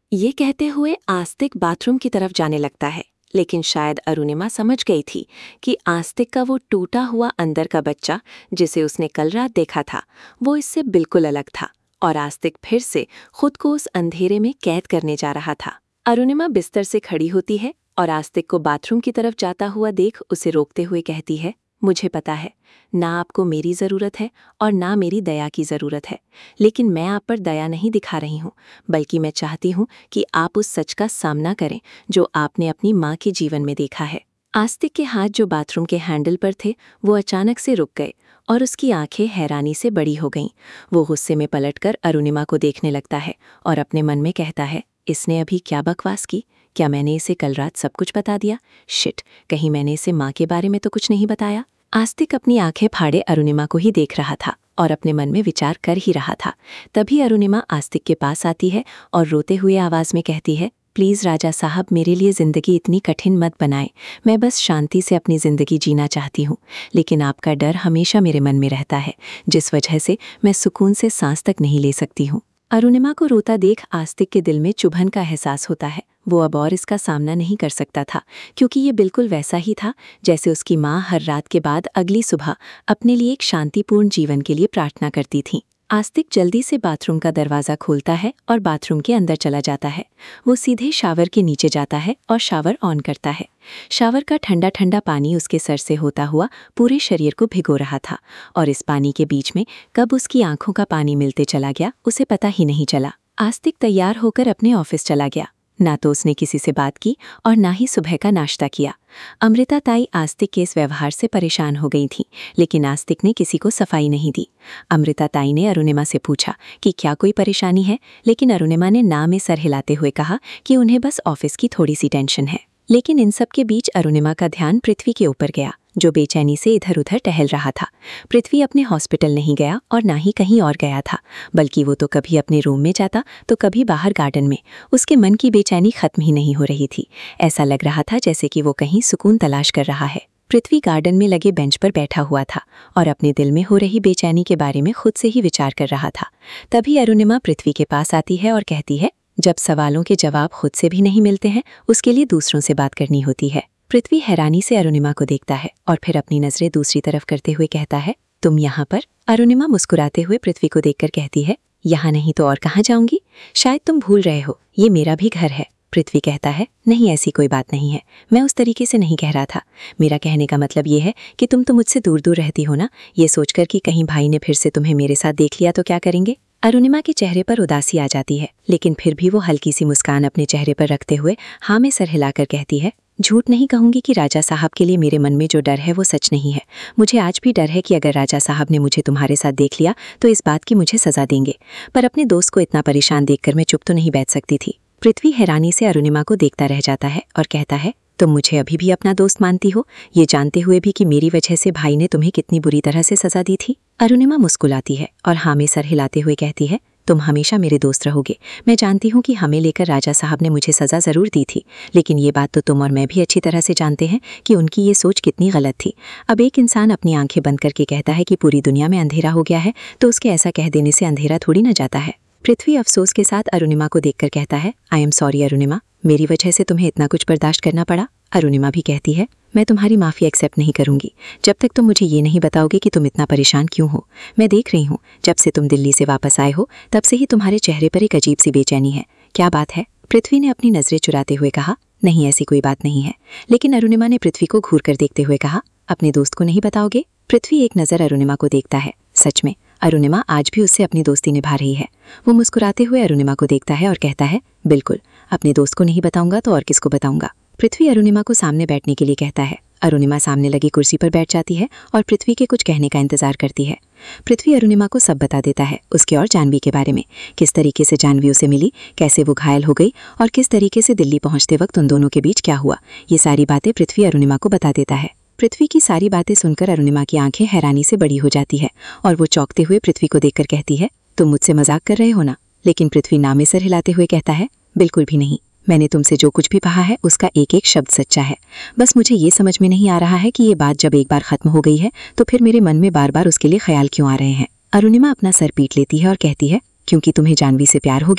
ये कहते हुए आस्तिक बाथरूम की तरफ जाने लगता है, लेकिन शायद अरुणिमा समझ गई थी कि आस्तिक का वो टूटा हुआ अंदर का बच्चा जिसे उसने कल रात देखा था, वो इससे बिल्कुल अलग था और आस्तिक फिर से खुद को उस अंधेरे में कैद करने जा रहा था। अरुणिमा बिस्तर से खड़ी होती है और आस्तिक को बाथरूम की तरफ जाता हुआ देख उसे रोकते हुए कहती है, मुझे पता है, ना आपको मेरी ज़रूरत है और ना मेरी दया की ज़रूरत है, लेकिन मैं आप पर दया नहीं दिखा रही हूँ, बल्कि मैं चाहती हूँ कि आप उस सच का सामना करें जो आपने अपनी माँ के जीवन में देखा है। आस्तिक के हाथ जो बाथरूम के हैंडल पर थे वो अचानक से रुक गए और उसकी आंखें हैरानी से बड़ी हो गईं। वो गुस्से में पलटकर अरुणिमा को देखने लगता है और अपने मन में कहता है, इसने अभी क्या बकवास की? क्या मैंने इसे कल रात सब कुछ बता दिया? शिट, कहीं मैंने इसे माँ के बारे में तो कुछ नहीं बताया। आस्तिक अपनी आंखें फाड़े अरुणिमा को ही देख रहा था और अपने मन में विचार कर ही रहा था। तभी अरुणिमा आस्तिक के पास आती है और रोते हुए आवाज में कहती है, प्लीज़ राजा साहब, मेरे लिए ज़िंदगी इतनी कठिन मत बनाएं। मैं बस शांति से अपनी ज़िंदगी जीना चाहती हूँ, लेकिन आपका डर हमेशा मेरे मन में रहता है, जिस वजह से मैं सुकून से सांस तक नहीं ले सकती हूँ। अरुणिमा को रोता देख आस्तिक के दिल में चुभन का एहसास होता है। वो अब और इसका सामना नहीं कर सकता था, क्योंकि ये बिल्कुल वैसा ही था जैसे उसकी माँ हर रात के बाद अगली सुबह अपने लिए एक शांतिपूर्ण जीवन के लिए प्रार्थना करती थी। आस्तिक जल्दी से बाथरूम का दरवाज़ा खोलता है और बाथरूम के अंदर चला जाता है। वो सीधे शावर के नीचे जाता है और शावर ऑन करता है। शावर का ठंडा ठंडा पानी उसके सर से होता हुआ पूरे शरीर को भिगो रहा था और इस पानी के बीच में कब उसकी आंखों का पानी मिलते चला गया उसे पता ही नहीं चला। आस्तिक तैयार होकर अपने ऑफिस चला गया। ना तो उसने किसी से बात की और ना ही सुबह का नाश्ता किया। अमृता ताई आस्तिक के इस व्यवहार से परेशान हो गई थी, लेकिन आस्तिक ने किसी को सफाई नहीं दी। अमृता ताई ने अरुणिमा से पूछा कि क्या कोई परेशानी है, लेकिन अरुणिमा ने ना में सर हिलाते हुए कहा कि उन्हें बस ऑफिस की थोड़ी सी टेंशन है। लेकिन इन सब के बीच अरुणिमा का ध्यान पृथ्वी के ऊपर गया, जो बेचैनी से इधर उधर टहल रहा था। पृथ्वी अपने हॉस्पिटल नहीं गया और ना ही कहीं और गया था, बल्कि वो तो कभी अपने रूम में जाता तो कभी बाहर गार्डन में। उसके मन की बेचैनी खत्म ही नहीं हो रही थी। ऐसा लग रहा था जैसे कि वो कहीं सुकून तलाश कर रहा है। पृथ्वी गार्डन में लगे बेंच पर बैठा हुआ था और अपने दिल में हो रही बेचैनी के बारे में खुद से ही विचार कर रहा था। तभी अरुणिमा पृथ्वी के पास आती है और कहती है, जब सवालों के जवाब खुद से भी नहीं मिलते हैं, उसके लिए दूसरों से बात करनी होती है। पृथ्वी हैरानी से अरुणिमा को देखता है और फिर अपनी नजरें दूसरी तरफ करते हुए कहता है, तुम यहाँ पर? अरुणिमा मुस्कुराते हुए पृथ्वी को देखकर कहती है, यहाँ नहीं तो और कहाँ जाऊंगी? शायद तुम भूल रहे हो, ये मेरा भी घर है। पृथ्वी कहता है, नहीं, ऐसी कोई बात नहीं है, मैं उस तरीके से नहीं कह रहा था। मेरा कहने का मतलब ये है कि तुम तो मुझसे दूर दूर रहती हो ना, ये सोचकर कि कहीं भाई ने फिर से तुम्हें मेरे साथ देख लिया तो क्या करेंगे। अरुणिमा के चेहरे पर उदासी आ जाती है, लेकिन फिर भी वो हल्की सी मुस्कान अपने चेहरे पर रखते हुए हाँ में सर हिलाकर कहती है, झूठ नहीं कहूंगी कि राजा साहब के लिए मेरे मन में जो डर है वो सच नहीं है। मुझे आज भी डर है कि अगर राजा साहब ने मुझे तुम्हारे साथ देख लिया तो इस बात की मुझे सजा देंगे। पर अपने दोस्त को इतना परेशान देखकर मैं चुप तो नहीं बैठ सकती थी। पृथ्वी हैरानी से अरुणिमा को देखता रह जाता है और कहता है, तुम मुझे अभी भी अपना दोस्त मानती हो, ये जानते हुए भी कि मेरी वजह से भाई ने तुम्हें कितनी बुरी तरह से सजा दी थी। अरुणिमा मुस्कुराती है और हाँ में सर हिलाते हुए कहती है, तुम हमेशा मेरे दोस्त रहोगे। मैं जानती हूँ कि हमें लेकर राजा साहब ने मुझे सज़ा ज़रूर दी थी, लेकिन ये बात तो तुम और मैं भी अच्छी तरह से जानते हैं कि उनकी ये सोच कितनी गलत थी। अब एक इंसान अपनी आंखें बंद करके कहता है कि पूरी दुनिया में अंधेरा हो गया है, तो उसके ऐसा कह देने से अंधेरा थोड़ी ना जाता है। पृथ्वी अफसोस के साथ अरुणिमा को देखकर कहता है, आई एम सॉरी अरुणिमा, मेरी वजह से तुम्हें इतना कुछ बर्दाश्त करना पड़ा। अरुणिमा भी कहती है, मैं तुम्हारी माफ़ी एक्सेप्ट नहीं करूंगी जब तक तुम मुझे ये नहीं बताओगे कि तुम इतना परेशान क्यों हो। मैं देख रही हूँ जब से तुम दिल्ली से वापस आए हो तब से ही तुम्हारे चेहरे पर एक अजीब सी बेचैनी है। क्या बात है? पृथ्वी ने अपनी नज़रें चुराते हुए कहा, नहीं, ऐसी कोई बात नहीं है। लेकिन अरुणिमा ने पृथ्वी को घूर कर देखते हुए कहा, अपने दोस्त को नहीं बताओगे? पृथ्वी एक नज़र अरुणिमा को देखता है। सच में अरुणिमा आज भी उससे अपनी दोस्ती निभा रही है। वो मुस्कुराते हुए अरुणिमा को देखता है और कहता है, बिल्कुल, अपने दोस्त को नहीं बताऊंगा तो और किसको बताऊंगा। पृथ्वी अरुणिमा को सामने बैठने के लिए कहता है। अरुणिमा सामने लगी कुर्सी पर बैठ जाती है और पृथ्वी के कुछ कहने का इंतजार करती है। पृथ्वी अरुणिमा को सब बता देता है उसके और जानवी के बारे में, किस तरीके से जानवी उसे मिली, कैसे वो घायल हो गई और किस तरीके से दिल्ली पहुंचते वक्त उन दोनों के बीच क्या हुआ। ये सारी बातें पृथ्वी अरुणिमा को बता देता है। पृथ्वी की सारी बातें सुनकर अरुणिमा की आंखें हैरानी से बड़ी हो जाती है और वो चौंकते हुए पृथ्वी को देखकर कहती है, तुम मुझसे मजाक कर रहे हो ना? लेकिन पृथ्वी नामे सर हिलाते हुए कहता है, बिल्कुल भी नहीं, मैंने तुमसे जो कुछ भी कहा है उसका एक एक शब्द सच्चा है। बस मुझे ये समझ में नहीं आ रहा है कि ये बात जब एक बार खत्म हो गई है तो फिर मेरे मन में बार बार उसके लिए ख्याल क्यों आ रहे हैं। अरुणिमा अपना सर पीट लेती है और कहती है, क्योंकि तुम्हें जानवी से प्यार हो गया है।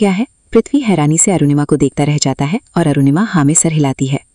पृथ्वी हैरानी से अरुणिमा को देखता रह जाता है और अरुणिमा हाँ में सर हिलाती है।